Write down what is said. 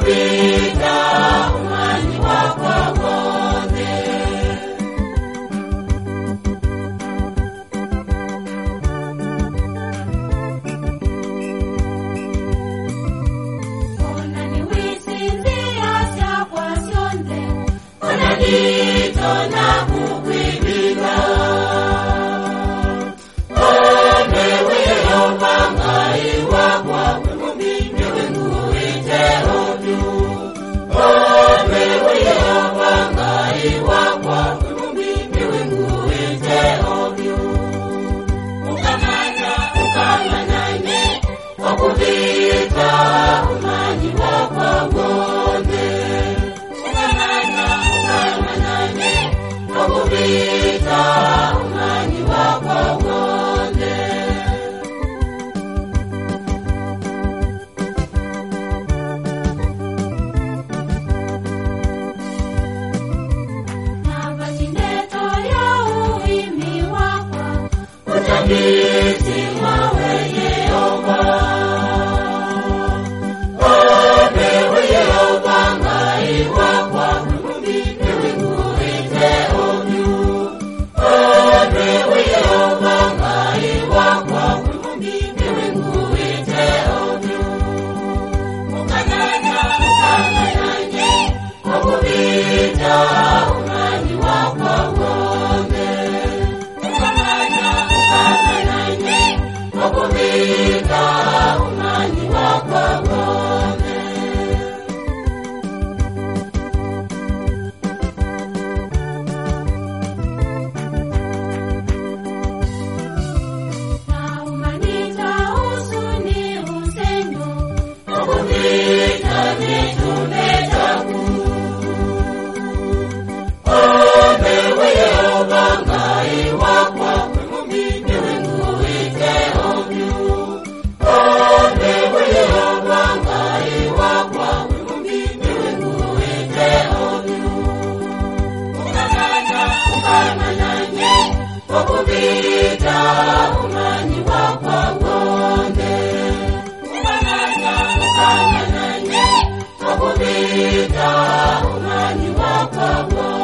wakupita umani wako wote. Ona ni wisinzia chakwa sionde, ona nito na kukwibika. Ome weyo bangai wakwa kumumbi wenguite ovyu. Ome weyo bangai wakwa kumumbi wenguite ovyu. Ukamanyane wakupita umani wakwa wote. Ukamanyane wakupita umani wakwa wote. Nabatindeto ya uimi wakwa utabisi mawe Yehova. Ome Yehova ngai wakwa kumumbi wenguite ovyu. Ome Yehova ngai wakwa kumumbi wenguite ovyu. Ukamanyane wakupita umani wakwa wote. Ukamanyane wakupita umani wakwa wote. Na umanita usuni usenyo wakupita mitume taku. Ome Yehova ngai wakwa kumumbi wenguite ovyu. Ome Yehova ngai wakwa kumumbi wenguite ovyu. Ukamanyane wakupita umani wakwa wote. Ukamanyane wakupita umani wakwa wote.